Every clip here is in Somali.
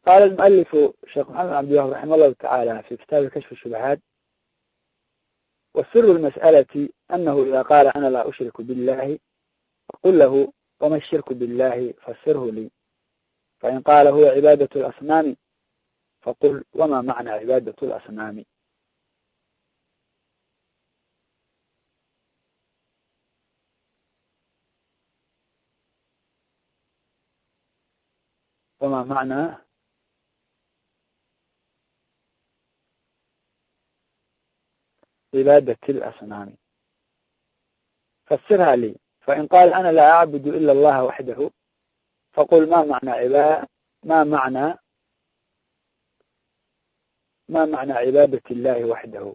قال المؤلف الشيخ محمد عبد الوهاب رحمه الله تعالى في كتاب كشف الشبهات: والسر المسألة أنه إذا قال أنا لا أشرك بالله فقل له وما الشرك بالله فسره لي، فإن قال هو عبادة الأصنام فقل وما معنى عبادة الأصنام. وما معنى عبادة الأصنام فسرها لي. فإن قال أنا لا أعبد إلا الله وحده فقل ما معنى عبادة الله وحده.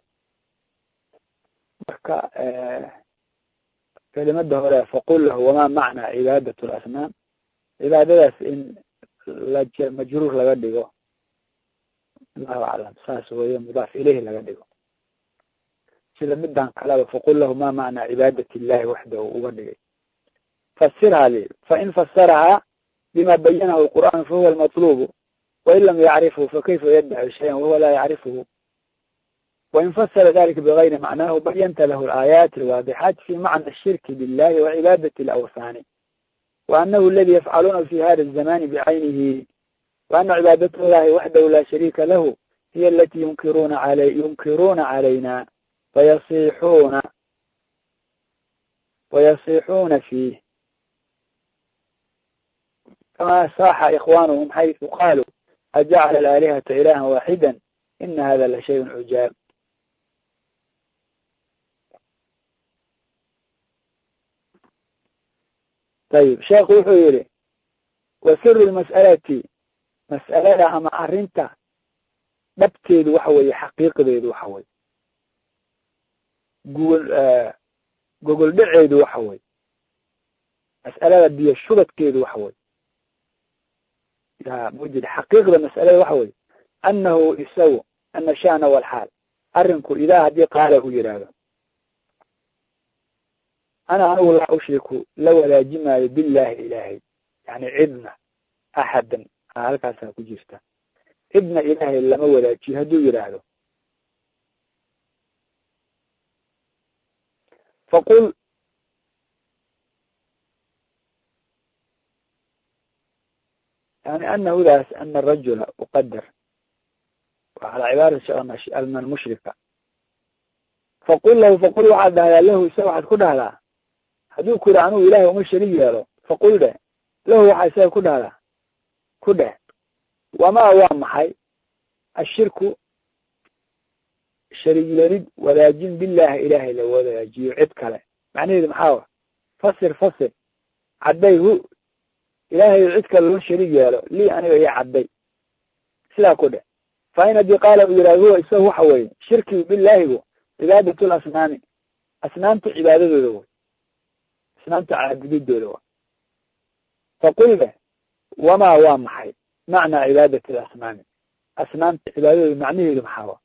كلمة هؤلاء فقل له وما معنى عبادة الأصنام، عبادة إن مجرور لغدقه الله أعلم ساس وهي مضاف إليه لغدقه سيدا مدان قلابة فقل له ما معنى عبادة الله وحده وغدقه. فسرها لي، فإن فسرها بما بينه القرآن فهو المطلوب، وإن لم يعرفه فكيف يدعي شيئا وهو لا يعرفه. وإن فسر ذلك بغير معناه بينت له الآيات الواضحات في معنى الشرك بالله وعبادة الأوثان، وأنه الذي يفعلون في هذا الزمان بعينه، وأن عبادة الله وحده لا شريك له هي التي ينكرون علينا ويصيحون فيه، كما صاح إخوانهم حيث قالوا أجعل الآلهة إلها واحدا إن هذا لشيء عجاب. طيب شيخ وحيري: وسر المسألة مسألة أما أرنت دبتيد وحوي حقيقة ديد وحوي جوجل دعيد وحوي مسألة دي الشبط كيد وحوي موجود حقيقة المسألة وحوي أنه يسوي أن شأن والحال أرنكو إذا هدي قاله يراغ أنا لا أشرك لو لا جمال بالله إلهي، يعني عدنا أحدا هلك سأكجفته ابن إلهي لما ولا جهدو يراغ. فقل يعني أنه لا أن الرجل أقدر وعلى عبارة شأن المشركة. فقل واحد له سوحد كلها هدو كرانو إلهي ومشري له فقل له واحد سوى كلها وما هو محي الشرك شريك لرد ولا جن بالله إلهي لو ولا يجي عد كله معنى هذا محاور فسر عديه إلهي عد كله شريك له لي أنا ويا عدي سلا كده. فإن دي قال هو يسوي حوي شرك بالله هو عبادة الأصنام أصنام عبادة له أصنام عبادة له. فقل وما هو محي معنى عبادة الأصنام أصنام عبادة معنى هذا محاور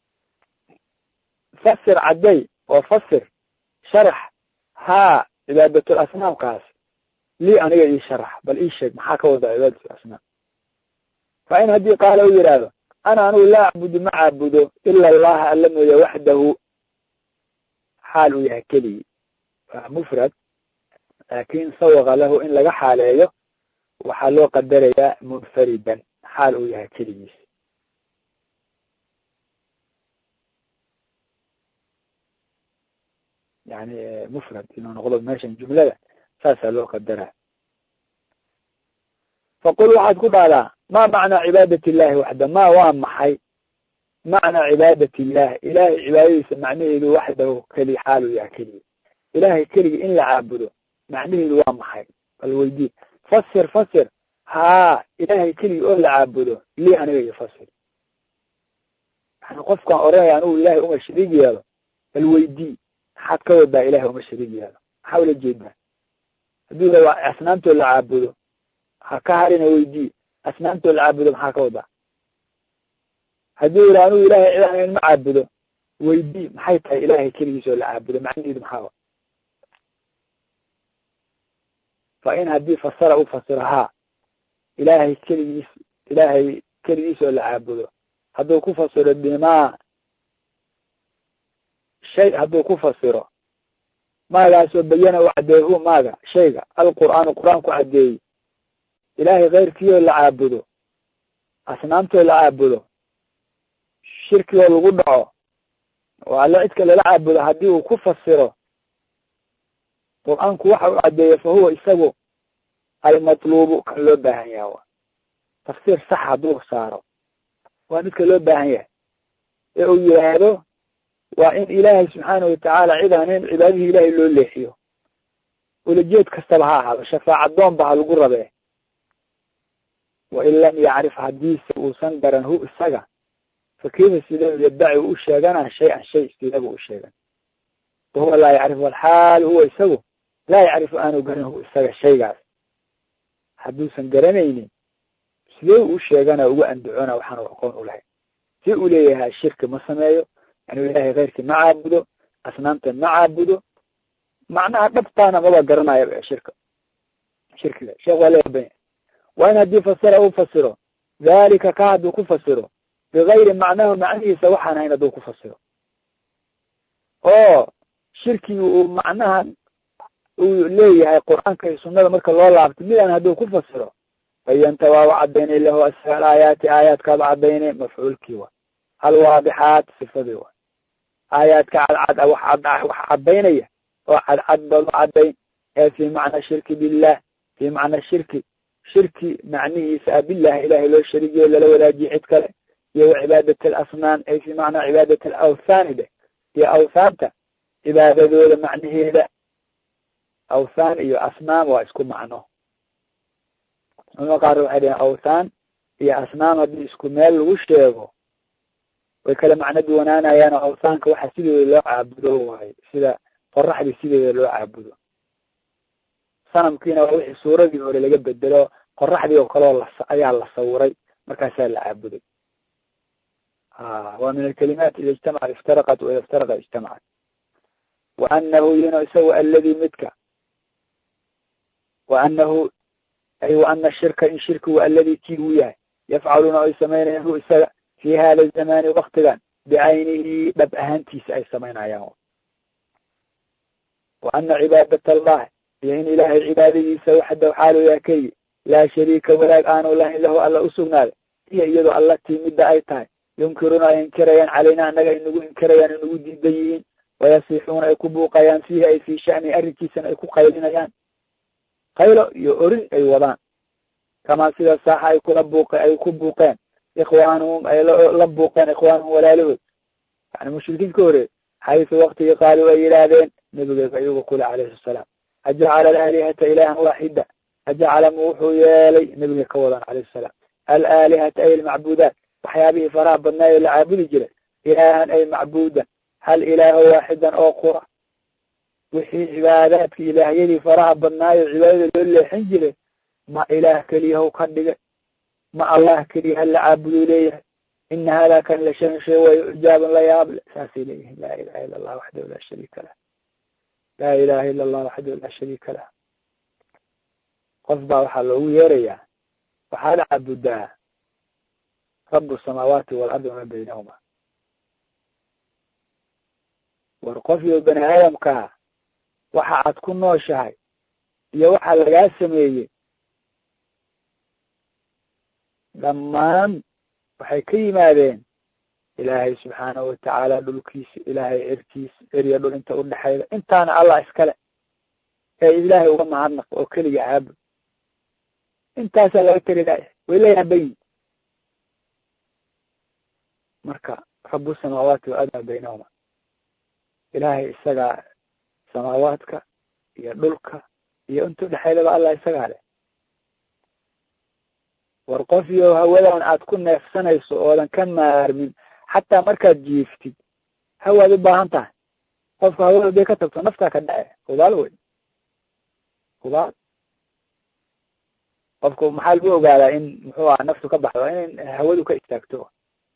فسر عدي وفسر شرح ها عبادة الأصنام قاس لي أنا يجي شرح بل إيش شيء محاكا وضع عبادة الأصنام. فإن هدي قالوا يرادوا أنا لا أعبد ما أعبده إلا الله ألم وحده حاله يهكلي مفرد لكن صوغ له إن لقى حاله وحاله قدر منفردا حاله يهكلي يعني مفرد إنه نقول ماشي جملة ساسا لو قدرها. فقل واحد كده على ما معنى عبادة الله وحده ما هو محي معنى عبادة الله إلهي عبادة معنيه له وحده كلي حاله يا كلي إلهي كلي إن لعبده معنيه له محي الويدي فسر ها إلهي كلي أول لعبده ليه أنا يفسر احنا قفكا أراه أنه إلهي الشريك ياله الويدي حد كود با إلهي الشريك ياله حاول جدا هدو لو أسنانته لعبده هكارنا ويدي أسنانته لعبده محاكودا هدو لأنه إلهي ما عبده ويدي محيطها إلهي كليسو لعبده معني إذا محاوة. فإن هدي فسرها إلهي كليس إلهي keligiis oo la caabudo hadduu ku fasiro bimaa shay hadduu ku fasiro maagaasoo bayana u caddeeyo maaga shayga alqur'aanu qur-aanku caddeeyey ilaahay keyrkiioo la caabudo asnaamtoo la caabudo shirkigoo lagu dhaco oo alle cidka lala caabudo haddii uu ku fasiro qur-aanku waxa uu caddeeyo fa huwa isagu almatluubu kan loo baahan yaha wa tafsiir sax hadduu saaro waa midka loo baahan yahay ee uu yidhaahdo waa in ilaahay subxaana watacaala cid aan in cibaadihii ilaahay loo leexiyo ulajeed kastaba ha ahaado shafaacadoon ba ha lagu rabee wain lam yacrif haddiise uusan garan hu isaga fakayfa sidee yaddaci u sheegana shay-an shay sidaba u sheegan wahuwa laa yacrifu walxaal huwa isagu laa yacrifu aanu garan hu isaga shaygaas hadduusan garanaynin sidee u sheegana uga andacona waxaanu aqoon u lahayn si uu leeyahay shirki ma sameeyo yani ilaahay keyrkii ma caabudo asnaamta ma caabudo macnaha dhabtaana maba garanayo shirkiga sheekh waa leeyahay waa in haddii fasira uu fasiro dalika ka hadduu ku fasiro bigayri macnahu macnihiisa waxaan hayn hadduu ku fasiro oo shirkigi uu macnaha uu leeyahay qur-aanka iyo sunnada marka loo laabto midaan hadduu ku fasiro bayanta waa u cadaynay lahu asal aayaati aayaadkaaba cadaynay mafcuulkii wa alwaadixaat sifadii wa aayaadka cadcad wax cadaynaya oo cadcad badu cadayn ee fii macna shirki billah fii macna shirki macnihiisa bilah ilahay loo sharigiyo lala wadaajiye cid kale iyo wacibaadat alasnaan ay fii macnaa cibaadat alawthaani dheh iyo awthaanta cibaadadooda macnaheeda awthaan iyo asnaam waa isku macno culama qaar waxay dhaheen awthaan iyo asnaam haddii isku meel lagu sheego way kala macno duwanaanayaan oo awthaanka waxa sideeda loo caabudo waayo sida qoraxdii sideeda loo caabudo sanamkiina waa wixii suuradii hore laga bedelo qoraxdii oo kaleo ayaa la sawiray markaasaa la caabuday waa min alkalimaat ida ijtamacat iftaraqat waida iftaraqa ijtamacat waanahu yino isagu aladi midka waanahu ay waana shirka in shirkigu aladi kii uu yahay yafcaluuna ay samaynayaan hu isaga fi hada zamani waktigan bicaynihi dhab ahaantiisa ay samaynayaan waana cibaadat allah iyo in ilaahay cibaadadiisa waxda xaalu yahay keliya laa shariika walaag aanu lahayn lahu alla usugnaaday iyo iyadoo allatii midda ay tahay yunkiruna ay inkirayaan calayna annaga ay nagu inkirayaan ay nagu diidan yihiin wayasixuuna ay ku buuqayaan fiihi ay fii shani arrinkiisana ay ku qaylinayaan qaylo iyo orin ay wadaan kamaa sida saaxa ay ku buuqeen ikhwaanuhum ay la buuqeen ikhwaanuhum walaalahood yani mushrikiinka hore xaysu waktigii qaaluu ay yidhaahdeen nabigeega ayuga kule calayhi asalaam ajacala alaalihata ilahan waaxida ajacala ma wuxuu yeelay nabiga ka wadan calayhi salaam alaalihata ay almacbuudaat waxyaabihii faraha badnaayo la caabudi jiray ilaahan ay macbuudan hal ilaaho waaxidan oo qura wixii cibaadaadka ilaahyadii faraha badnaayo cibaadada loo leexin jiray ma ilaah keliyahow ka dhigay ma allah keliya hala caabuduu leeyahay ina hada kan la shan shay wayo ijaaban la yaable saasay leeyihin laa ilaha ila allah waxdahu laa shariika lah laa ilaha ila allah waxdahu laa shariika lah qof baa waxaa loogu yeerayaa waxaad caabudaa rabu samaawaati waalardi wamaa baynahuma war qof iyo bani aadamkaa waxa aad ku nooshahay iyo waxaa lagaa sameeyey dhammaan waxay ka yimaadeen ilaahay subxaanahu watacaala dhulkiisa ilaahay cirkiisa eriya dhul inta udhexayda intaana allah iskale ee ilaahay uga mahadnaq oo keliga caabud intaasaa laga tari laaya way la yaabayin marka rabu samaawaati waadmaa baynahuma ilaahay isagaa samaawaadka iyo dhulka iyo inta udhexaydaba allah isagaa leh war qof iyo hawadan aad ku neefsanayso oodan ka maarmin xataa markaad jiiftid hawaad u baahan tahay qofka hawada day ka tagto naftaa ka dhace hubaal wey hubaal qofku maxaa lagu ogaadaa in muxuu aha naftu ka baxdo in hawadu ka istaagto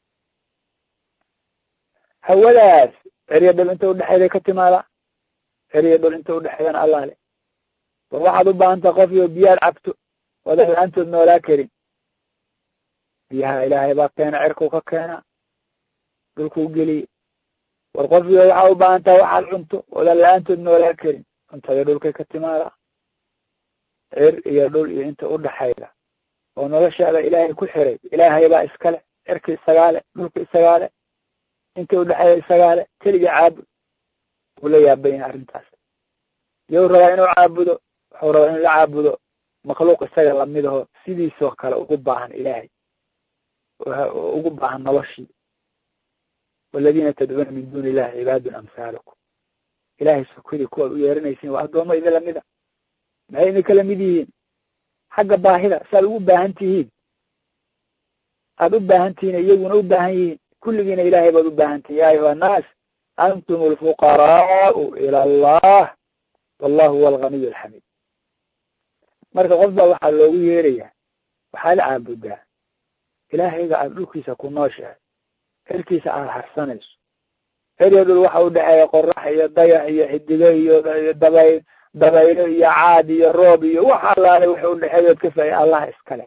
hawadaas ceriya dhul inta udhexeeday ka timaada ceriya dhul inta udhexeedana allah le war waxaad u baahan tahay qof iyo biyaad cabto oodan la-aantood noolaa karin biyaha ilaahay baa keena, cirkuu ka keena, dhulkuu geliye. war qofkiiba waxaa u baahan taha waxaad cunto oodan la-aantood noolaa karin. cuntada dhulkay ka timaada, cir iyo dhul iyo inta udhaxayda oo noloshaada ilaahay ku xiray. ilaahay baa iskale, cirka isagaale, dhulka isagaale, inta udhaxayda isagaale, keliga caabud. wuu la yaaban yahay arrintaas. iyou rabaa inuu caabudo, wuxuu rabaa inuu la caabudo makhluuq isaga lamidaho sidiisoo kale ugu baahan ilaahay, ugu baahan noloshii. waladiina tadcuuna min duuni illahi cibaadun amhaalukum. ilaahay sokadii kuwaad u yeeranaysiin waa addoomo idin lamida. maxay idinka lamid yihiin? xagga baahida saaad ugu baahan tihiin, aada u baahan tihiin, iyaguna u baahan yihiin. kulligiina ilaahay baad u baahan tihin. ya ayuha annaas antum alfuqaraau ila allah wallahu huwa alganiy alxamiid. marka qof baa waxaa loogu yeerayaa, waxaa la caabudaa ilaahayga aada dhulkiisa ku nooshahay, xilkiisa aada harsanayso. xilyo dhul waxa u dhexeeya qorax iyo dayax iyo xidigo iyo dabaylo iyo caad iyo roob iyo wax allaale waxa u dhexeeyood ka faa'iya allah iskale.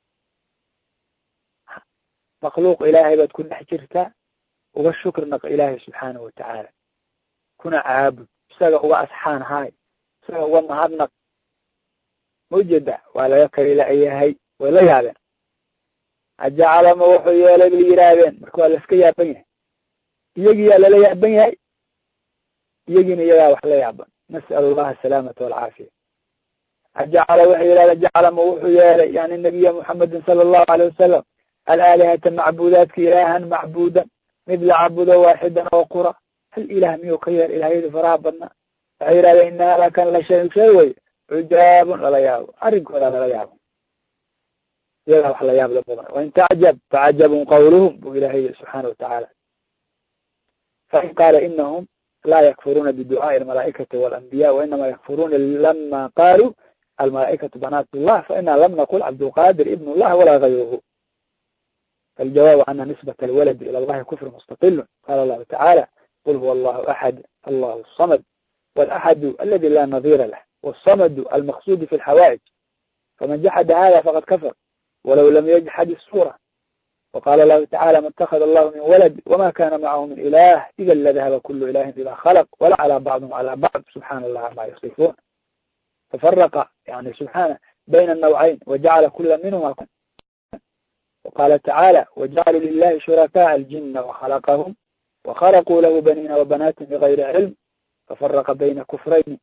makhluuq ilaahay baad ku dhex jirtaa, uga shukri naq ilaahay subxaanahu watacaala, kuna caabud, isaga uga asxaan haay, isaga uga mahadnaq. maujeeda waa laga kari la-yahay, way la yaabeen. ajacalama wuxuu yeelay bay yidhaahdeen, marka waa laiska yaaban yahay. iyagiyaa lala yaaban yahay, iyagiina iyagaa wax la yaaban. nas'al allaha asalaamata walcaafiya. ajacala waxay yidhahdeen jacalama wuxuu yeelay yani nabiya muxamedin sala allahu alayh wasalam alaalihata macbuudaadka ilaahan macbuudan, mid la cabudo waaxidan oo qura. hal ilaah miyuu ka yeelay ilahyadii faraha badnaa. waxay yidhahdeen ina hada kan la shay wey cujaabun lala yaabo, arrinkoodaa lala yaabo. iyagaa wax la yaab la badan. wain tacjab facajabun qawluhum buu ilahay yiri subxaana watacaala. fain qaala inahum laa yakfuruuna biducaaءi almalaa'ikati walanbiya wainama yakfuruuna lama qaaluu almalaa'ikatu banaat llah faina lam naqul cabdulqaadir ibn llah walaa gayruhu. faljawaabu ana nisbat alwaladi ila allahi kufru mustaqilun. qaala allahu tacaala qul huwa allahu axad allahu samad walaxadu aladi laa nadira lah والصمد المقصود في الحوائج. فمن جحد هذا فقد كفر ولو لم يجحد الصورة. وقال الله تعالى ما اتخذ الله من ولد وما كان معه من إله إذا لذهب كل إله بما خلق ولا على بعضهم على بعض سبحان الله عما يصفون. ففرق يعني سبحانه بين النوعين وجعل كل منهما. وقال تعالى وجعلوا لله شركاء الجن وخلقهم وخلقوا له بنين وبنات بغير علم ففرق بين كفرين.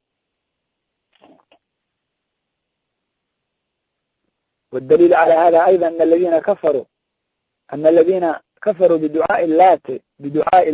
والدليل على هذا أيضا أن الذين كفروا بدعاء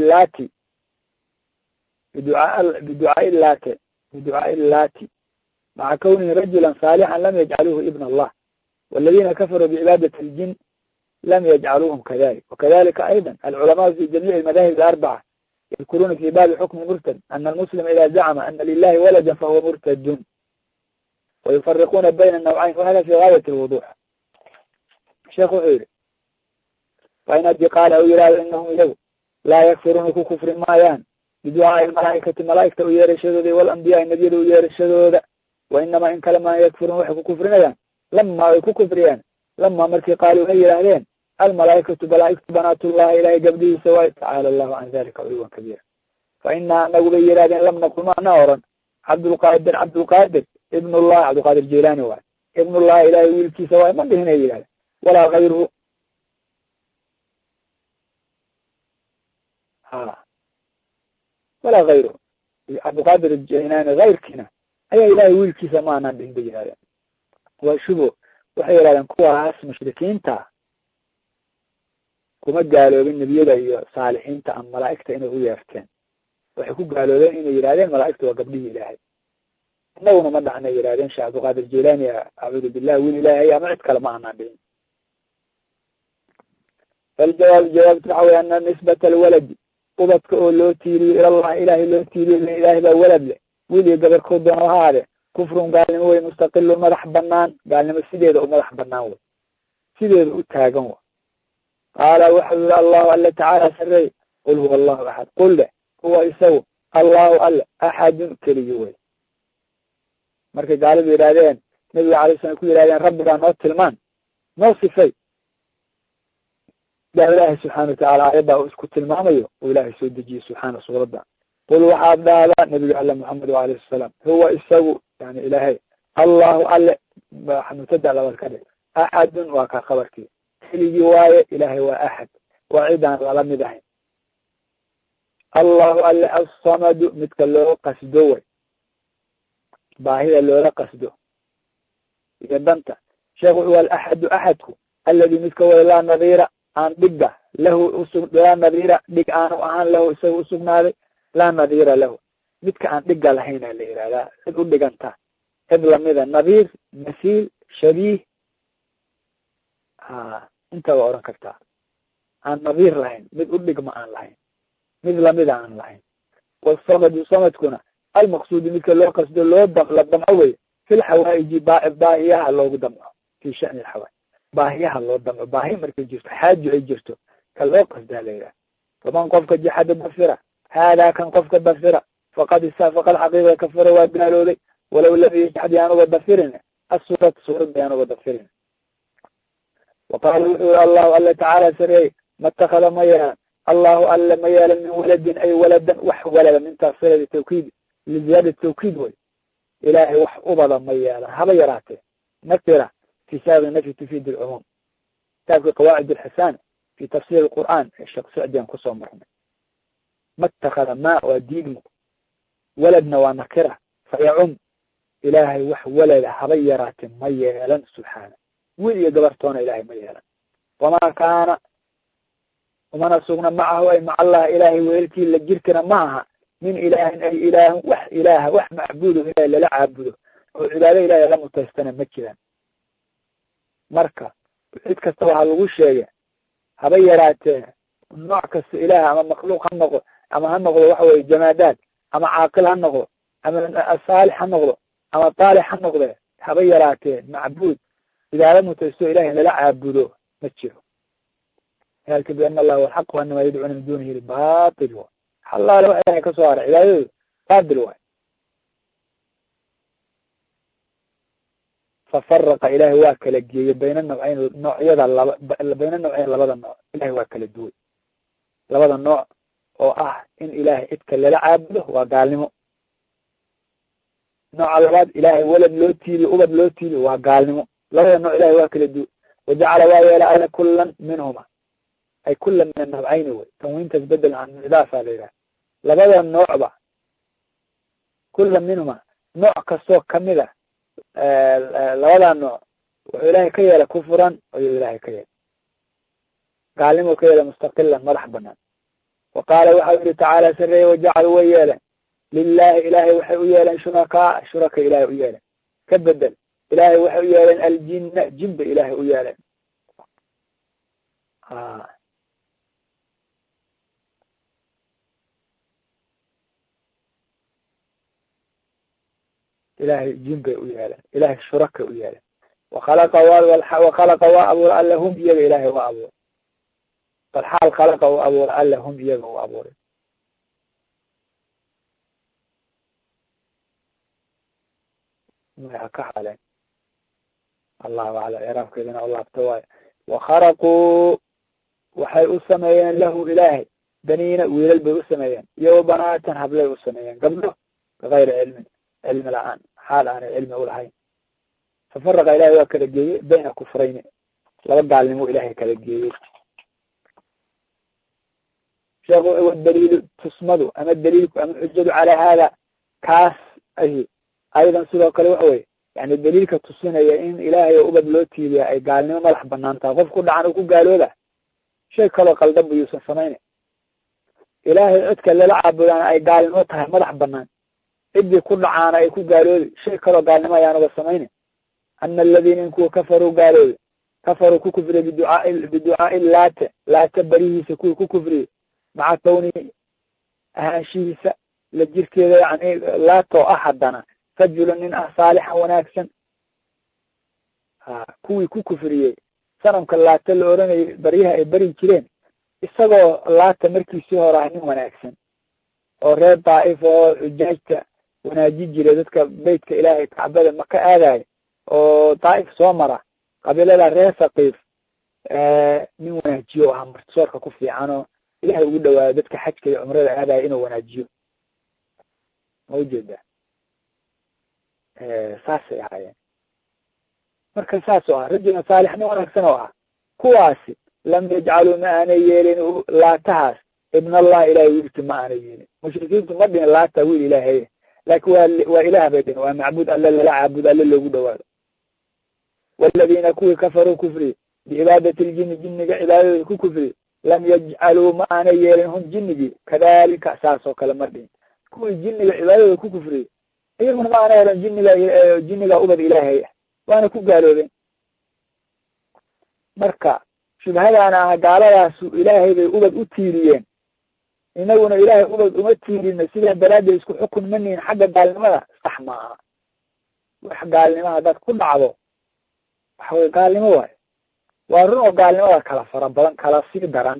اللات مع كونه رجلا صالحا لم يجعلوه ابن الله، والذين كفروا بعبادة الجن لم يجعلوهم كذلك. وكذلك أيضا العلماء في جميع المذاهب الأربعة يذكرون في باب حكم مرتد أن المسلم إذا زعم أن لله ولدا فهو مرتد، ويفرقون بين النوعين، وهذا في غاية الوضوح. الشيخ عيري فإن أدي قال أويراد إنهم إليه لا يكفرون كفر مايان بدعاء الملائكة ويار الشذوذ والأنبياء النبي ويار الشذوذ، وإنما إن كلمة يكفرون وحكوا كفرنا لما يكوا كفريان لما مركي قالوا هي لهذين الملائكة ملائكة بنات الله إلهي قبله سواء تعالى الله عن ذلك علوا كبيرا. فإننا نقول يرادين لم نقل ما نورا عبد القادر ابن الله عبد القادر الجيلاني واحد ابن الله إلهي ويلكي سواء من بهنا يلاد ولا غيره. ولا غيره عبد القادر الجيلاني غير كنا أي إلهي ويلكي سمانا بهن بجهادا وشبه وحي يلادين كواس مشركين تا كما قالوا بالنبي دا صالحين تا أم ملائكة إنه يفتين وحكو قالوا لين إنه يلادين ملائكة وقبله إلهي إنه ما دعنا يلادين شيخ عبد القادر الجيلاني أعوذ بالله والإلهي ما عدك لمعنا بهم. فالجواب تعوي أن نسبة الولد قضتك لو تيري إلى الله إلهي لو تيري إلهي بولد له ولي قبر خدنا هذا كفر قال هو مستقل مدح بنان قال لما سيديد ومدح بنان سيديد وتاقن. قال وحد الله الله تعالى سري قل هو الله أحد قل له هو يسوي الله الله أحد كليوي. markay gaaladu yidhaahdeen nabiga calay slam ku yidhahdeen rabbigaa noo tilmaan noo sifay baa ilaahay subxaana watacaala aayaddaa uu isku tilmaamayo oo ilaahay soo dejiyey subxaana suuradda qul waxaad dhahdaa nabiga alle moxamed alayhi salaam huwa isagu yani ilaahay allahu alle mubtada labaad ka dhig axadun waa ka khabarkii keligii waaye ilaahay waa axad waa cidaan lala mid ahayn allahu alle assamadu midka loo qasdo way baahida loola qasdo iyo danta sheekh wuxuu alaxadu axadku alladii midka way laa nadiira aan dhigga lahu laa nadiira dhig aanu ahaan lahu isaga usugnaaday laa nadiira lahu midka aan dhigga lahayna la yihahdaa cid u dhiganta cid lamida nadiir masiil shabiih inta waa oran kartaa aan nadiir lahayn mid u dhigma aan lahayn mid lamida aan lahayn wasamadu samadkuna almaqsuudi midka loo qasdo la damco wey fi lxawaaiji baahiyaha loogu damco fi shani alxawaaij baahiyaha loo damco baahi markay jirto xaajo ay jirto ka loo qasdaa la yidhaha faman qofka jaxada dafira haadaa kan qofka dafira faqad xaqiiqa kafara waa gaalooday walow lam yajxad yaanuga dafirin asurat suuradda yaanuga dafirin waqaala wuxuu yiri allahu alla tacaala sareeyey matakada ma yeelan allahu alla ma yeelan min waladin ay waladan wax walada mintaas siladi tawkiid liziyaada tawkiid way ilaahay wax ubada ma yeelan haba yaraatee nakira fi saaqi nafyi tufiid alcumuum kitaabka qawaacid alxisaan fi tafsir alqur'aan ee sheekh sacdi aan kusoo marnay matakada ma waa diidmo waladna waa nakira fayacum ilaahay wax walada haba yaraatee ma yeelan subxaana wiil iyo gabartoona ilaahay ma yeelan wamaa kaana umana sugna macahu ay maca allah ilaahay weelkii la jirkana ma aha min ilaahin ay ilaahan wax ilaaha wax macbuudo ilahay lala caabudo oo cibaado ilaahay la mutaystana ma jiraan marka cid kasta waxaa lagu sheegay haba yaraatee nooc kasta ilaah ama makhluuq ha noqdo ama ha noqdo waxa weye jamaadaad ama caaqil ha noqdo ama saalix ha noqdo ama taalix ha noqde haba yaraatee macbuud cibaado mutaysto ilahay lala caabudo ma jiro dalika biana allah huwa alxaq waanama yadcuuna min dunihi lbatil xalaale wax ilahay kasoo haray cibaadadoodu baatil waay fafaraqa ilahay waa kala geeyey bayna nawcayn noocyada bayna nawcayn labada nooc ilahay waa kala duway labada nooc oo ah in ilahay cidka lala caabudo waa gaalnimo nooca labaad ilahay walad loo tiiliyo ubad loo tiiliyo waa gaalnimo labada nooc ilahay waa kala duway wajacala waa yeela ala kulan minhuma ay kula min anawcayni wey tanwiintaas bedel can idaafa la yidhaha labada noocba kula minhuma nooc kastoo kamida labada nooc wuxuu ilaahay ka yeela kufuran ayuu ilaahay ka yeela gaalnimo ka yeela mustaqilan madax banaan wa qaala waxau yihi tacaala sareeye wajacaluu way yeeleen lilahi ilaahay waxay u yeeleen shuraka ilaahay u yeeleen ka bedel ilaahay waxay u yeeleen aljinna jinba ilaahay u yeeleen ilahay jin bay u yeeleen ilahay shurakay u yeeleen wakhalaqa waa abuura alla hum iyaga ilaahay waa abuuray bal xaal khalaqa u abuura alla hum iyaga u abuuray maya ka xaleen allahu aclam iraabkeedana o laabta waayo wakharaquu waxay u sameeyeen lahu ilaahay baniina wiilal bay u sameeyeen iyo banaatan hablay u sameeyeen gabdho bigayri cilmin cilmi la-aan xaal aanay cilmi ulahayn fafaraqa ilahay waa kala geeyey bayna kufrayni laba gaalnimo ilahay kala geeyey sheekh wadaliilu tusmadu ama daliilku ama xujadu calaa haada kaas ahi aydan sidoo kale waxa weye yani daliilka tusinaya in ilaahay oo ubad loo tiiliya ay gaalnimo madax banaan tahay qof ku dhacan uu ku gaalooda shay kaloo qaldan bu yuusan samayna ilaahay cidka lala caabudaana ay gaalnimo tahay madax banaan ciddii ku dhacaana ay ku gaaloodi shay kaloo gaalnimo ayaanuba samayna ana aladiina in kuwa kafaruu gaaloodi kafaruu ku kufriye biducaai laate barihiisa kuwii ku kufriyey maca kawnihi ahaanshihiisa la jirkeeda yani laatoo ah haddana rajula nin ah saalixan wanaagsan kuwii ku kufriyey sanamka laata la oranayay baryaha ay bari jireen isagoo laata markiisii hore ah nin wanaagsan oo reer daa'if oo xujaajta wanaaji jiray dadka beytka ilaahay kacbada maka aadayo oo daa'if soo mara qabiilada reer saqiif nin wanaajiyo aha martisoorka ku fiicanoo ilahay ugu dhawaado dadka xajka iyo cumrada aadaya inuu wanaajiyo ma ujeedaa saasay ahaayeen marka saas oo ah rajulna saalix nin wanaagsan oo ah kuwaasi lam yajcaluu ma aanay yeelin laatahaas ibn allah ilahay wiilki ma aanay yeelin mushrikiintu ma dhihin laata wiil ilaahay laakin waa ilaah bay dhihin waa macbuud alle lala caabud alle loogu dhawaado waladiina kuwii kafaruu kufri bicibaadati ljini jiniga cibaadadooda ku kufri lam yajcaluu ma aanay yeelin hum jinigii kadalika saas oo kale ma dhihin kuwii jiniga cibaadadooda ku kufriyey iyaguna ma aana yeelin jiniga ubad ilaahay ah waana ku gaaloobeen marka shubhadaana ah gaaladaasu ilaahay bay ubad u tiiriyeen inaguna ilaahay ubad uma tiirina sidaa daraaddeed isku xukun ma nihin xagga gaalnimada sax maaha wax gaalnimo haddaad ku dhacdo waxawey gaalnimo waayo waa run oo gaalnimada kala fara badan kala sii daran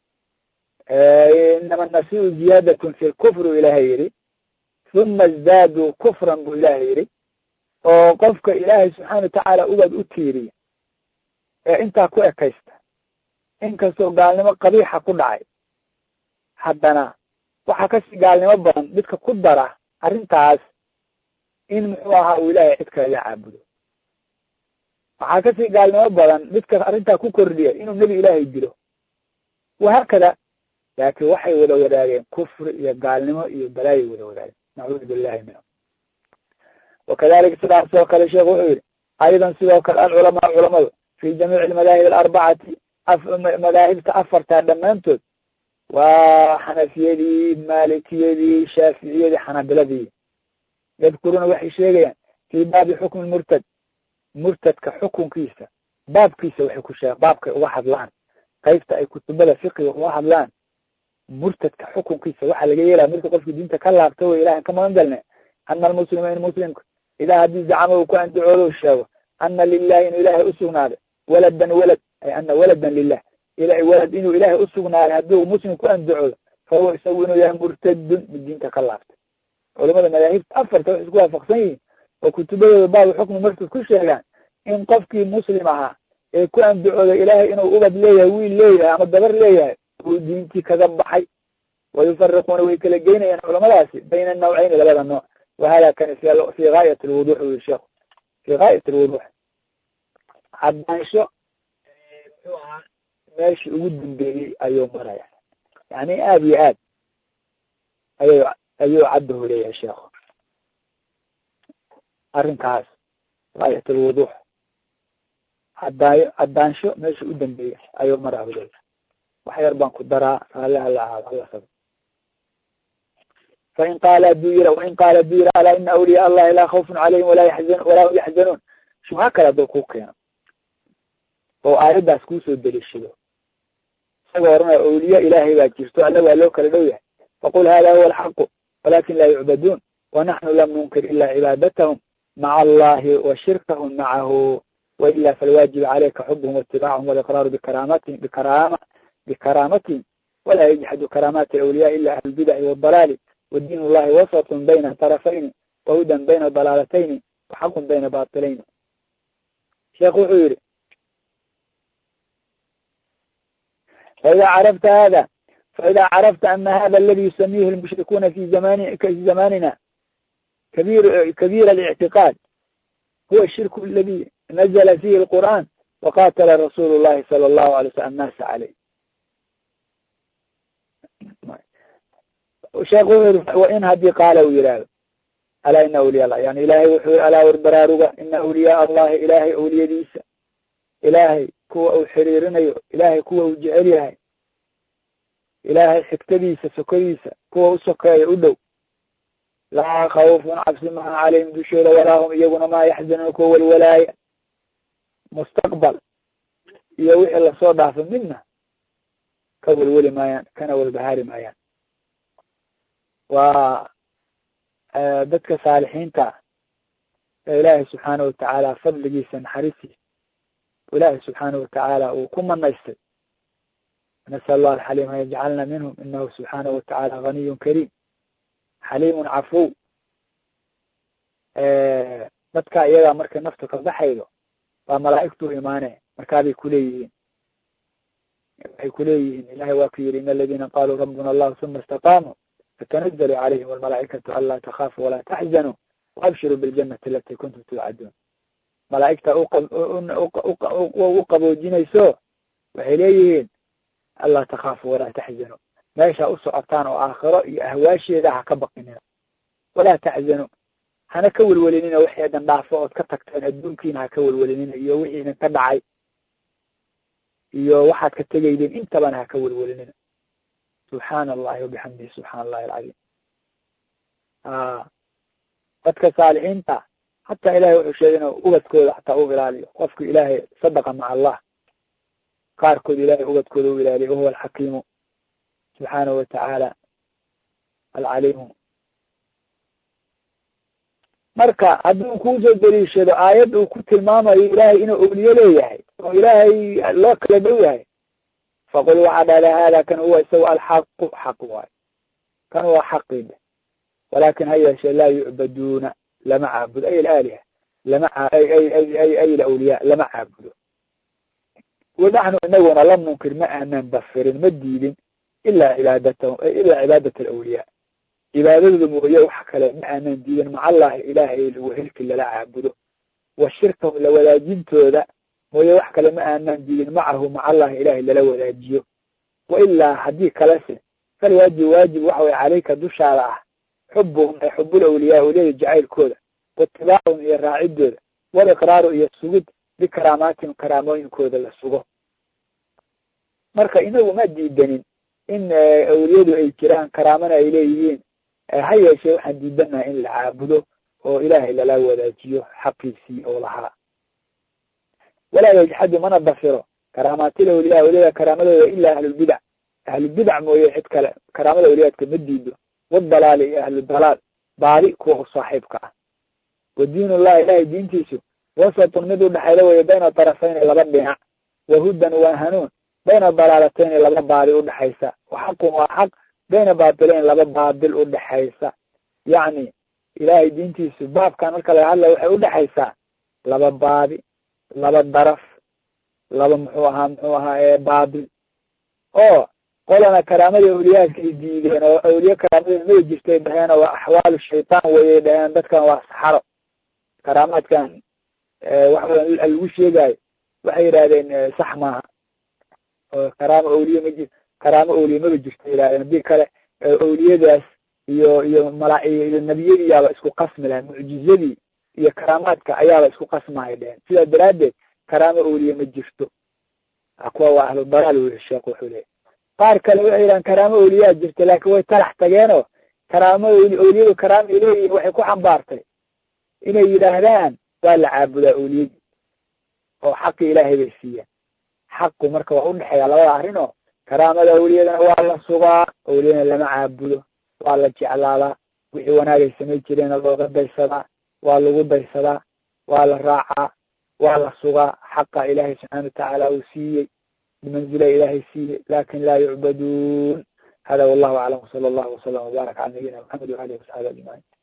inama nasiu ziyaadatun fi lkufr ilaahay yidhi uma izdaaduu kufran buu ilaahay yidhi oo qofka ilaahay subxaana watacaala ubad u tiiriya ee intaa ku ekaysta inkastoo gaalnimo qabiixa ku dhacay haddana waxaa kasii gaalnimo badan midka ku dara arrintaas in muxuu ahaa uu ilaahay cid kale la caabudo waxaa kasii gaalnimo badan midka arrintaa ku kordhiya inuu nebi ilaahay dilo wahaakada laakiin waxay wada wadaageen kufri iyo gaalnimo iyo balaayay wada wadaageen nacuudu billahi minhu wakadalika sidaas oo kale sheekhu wuxuu yidhi aydan sidoo kale alculamaa culamadu fi jamiici almadaahib alarbacati madaahibta afartaa dhammaantood waa xanafiyadii maalikiyadii shaaficiyadii xanabiladii yadkuruuna waxay sheegayaan fii baabi xukmi murtad murtadka xukunkiisa baabkiisa waxay ku sheegaan baabkay uga hadlaan qaybta ay kutubada fiqiga uga hadlaan murtadka xukunkiisa waxaa laga yeelaya marka qofkii diinta ka laabta wey ilahan ka magan galne ana almuslima in muslimka idaa haddii zacama uu ku andacoodo sheego ana lilahi inuu ilaahay usugnaaday waladan walad ay ana waladan lilah walad inuu ilaahay usugnaaday hadduu muslim ku andacoodo fahuwa isagu inuu yahay murtadun mid diinta ka laabtay culamada madaahibta afarta waxay isku waafaqsan yihiin oo kutubadooda baabu xukmi murtad ku sheegaan in qofkii muslim ahaa ee ku andacooday ilaahay inuu ubad leeyahay wiil leeyahay ama dabar leeyahay uu diintii kaga baxay wayufariquuna way kala geynayaan culamadaasi bayna nawcayni labada nooc wahada kani fi gaayat lwuduux u yihi sheekhu fi gaayat lwuduux caddaansho muxuu ahaa meeshii ugu dambeeyey ayuu maraya yani aad iyo aad ayuu caddahu leeyahay sheekhu arrinkaas gaayat lwuduux caddaansho meeshii u dambeeyey ayuu marahu leeyahay wax yar baan ku daraa raalli hala ahaado alla sab fain qaala haduu yira wain qaala haduu yira alaa ina awliyaa allahi laa khawfun calayhim walaa hum yaxzanuun shubha kale hadduu kuu keeno oo aayaddaas kuusoo deliishado isagoo oranaya awliya ilaahay baa jirto alla waa loo kala dhow yahay faqul hada huwa alxaqu walakin laa yucbaduun wanaxnu lam nunkir ila cibaadatahum maca allahi wa shirkahum macahu waila falwaajib calayka xubuhum waitibacahum waliqraaru bikaramatihim walaa yajxadu karaamaati awliyaa ila ahlu lbidaci waaldalaali wadiin llahi wasatun bayna tarafayni wahudan bayna dalaalatayni waxaqun bayna baatilayni sheekhu wuxuu yihi faida carafta ana hada aladi yusamiihi lmushrikuuna fi zamanina kabir الاعtiqاad huwa الshirk aladi nazla fihi الqur'an waqatala rasuul llahi salى الlahu alay slam annaasa caleyh sheekh wuxuu yihi wain haddii qaala uu yihahdo alaa ina awliya allah yani ilahay wuxuu yihi alaa war baraaruga ina awliyaa allahi ilahay awliyadiisa ilaahay kuwa uu xiriirinayo ilaahay kuwa uu jecel yahay ilaahay xigtadiisa sokodiisa kuwa u sokeeya u dhow laa khawfun cabsi maha calayhim dushooda walaa hum iyaguna maa yaxzanuuna kuwa walwalaaya mustaqbal iyo wixii lasoo dhaafay midna ka welweli maayaan kana walbahaari maayaan waa dadka saalixiinta ee ilaahay subxaana watacaala fadligiisa naxariistiisa ilaahay subxaana watacaala uu ku manaystay nasal allah alxaliim an yajcalna minhum inahu subxaana watacaala ganiyun kariim xaliimun cafuw dadka iyagaa markay nafta ka baxaydo waa malaa'igtu imaane markaabay kuleeyihiin waxay kuleeyihiin ilahay waa ku yidhi in aladina qaluu rabbuna allahu uma istaqaamuu fatanazlu calayhim almalaa'ikatu anlaa takhaafuu walaa taxzanuu waabshiruu biljanati alati kuntum tuucaduun. malaa'igta u qaboojinayso waxay leeyihiin anlaa takhaafuu walaa taxzanuu, meesha u socotaan oo aakhiro iyo ahwaasheeda ha ka baqinina, walaa taxzanuu, hana ka welwelinina wixii idan dhaafo ood ka tagteen adduunkiina ha ka welwelinina, iyo wixii idin ka dhacay iyo waxaad ka tegaydeen intabana ha ka welwelinina. subxaana allahi wabixamdihi subxaana allahi alcadiim. dadka saalixiinta hataa ilahay wuxuu sheegay inuu ubadkooda hataa u ilaaliyo. qofku ilaahay sadaqa maca allah, qaarkood ilahay ubadkooda u ilaaliyo. wahuwa alxakiimu subxaanahu watacaala alcaliimu. marka hadduu kuusoo daliishado aayad uu ku tilmaamayo ilaahay inuu awliye leeyahay oo ilaahay loo kala dhow yahay, faqul waxaa dhahda hada kan huwa isaga alxaqu xaq waayo, kan waa xaqide, walakin ha yeeshee laa yucbaduuna lama caabudo, ay alaaliha lama ay alawliyaa lama caabudo. wanaxnu inaguna lam nunkir ma aanan bafirin ma diidin ilaa cibaadat alawliyaa, cibaadadooda mooye wax kale ma aanan diidin maca allahi ilaahay wehelki lala caabudo, wa shirkahum la wadaajintooda mooye wax kale ma aanan diidin macahu maca allahi ilaahay lala wadaajiyo. wailaa haddii kalese falwaajib waajib waxa way caleyka dushaada ah xubuhum ay xubul awliyaa awliyada jacaylkooda, waitibaacahum iyo raacidooda, waliqraaru iyo sugid bikaraamaatihim karaamooyinkooda la sugo. marka inagu ma diidanin in awliyadu ay jiraan karaamana ay leeyihiin, ha yeeshee waxaan diidanaha in la caabudo oo ilaahay lala wadaajiyo xaqiisii oo lahaa. walaa yajxadu mana dafiro karaamaatil awliyaa awliyada karaamadooda ilaa ahlulbidac, ahlulbidac mooye cid kale karaamada awliyaadka ma diido. wadalaali iyo ahludalaal baali kuwa u saaxiibka ah. wa diin ullahi ilahay diintiisu wasatun mid udhexayda weye bayna tarafayni laba dhinac, wahudan waa hanuun bayna dalaalatayni laba baadi udhexaysa, waxaqun waa xaq bayna baatilayn laba baadil udhexaysa. yacni ilaahay diintiisu baabkan marka laga hadlaya waxay udhexaysaa laba baadi, laba daraf, laba muxuu ahaa baadil. oo qolana karaamada awliyaadka ay diideen oo awliye karaamadeeda mada jirtay dhaheen waa axwaalu shaytaan wayay dhaheen, dadkan waa saxaro, karaamaadkan waxaweya lagu sheegaayo waxay yidhahdeen sax maaha, oo karaamo awliye maji karaamo awliye maba jirta yidhahdeen. haddii kale awliyadaas iyo nebiyadii yaaba isku qasmi lahayn, mucjizadii iyo karaamaadka ayaaba isku qasmahay dheheen. sidaa daraaddeed karaamo awliye ma jirto. kuwa waa ahlu dalaal wey sheekh wuxuu leeyahy. qaar kale waxay yidhahan karaamo awliyaa jirta laakiin way talax tageenoo karaamo awliyadu karaamo ay leeyihin waxay ku xambaartay inay yidhaahdaan waa la caabudaa awliyadii oo xaqi ilaahay bay siiyeen. xaqu marka waa udhexeeya labada arrin oo karaamada awliyadana waa la sugaa, awliyadana lama caabudo, waa la jeclaadaa, wixii wanaagay samay jireena looga daysadaa, waa lagu daysadaa, waa la raacaa, waa la sugaa xaqa ilaahay subxaana watacaala uu siiyey bimanzila ilaahay siiyey, lakin laa yucbaduun. hada wallahu aclam, sala allahu wasalam wabaarak cala nabiyina maxamed waalihi wasaxaabi ajmaciin.